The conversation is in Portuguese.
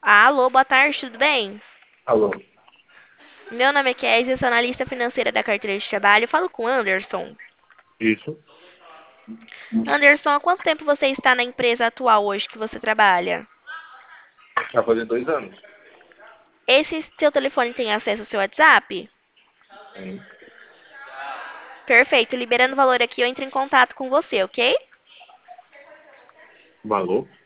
Alô, boa tarde, tudo bem? Alô, Meu nome é Kézia, sou analista financeira da carteira de trabalho. Falo com o Anderson. isso. Anderson, há quanto tempo você está na empresa atual hoje que você trabalha? Vai fazer 2 anos. Esse seu telefone tem acesso ao seu WhatsApp? Tem. Perfeito, liberando o valor aqui, eu entro em contato com você, ok? Valor?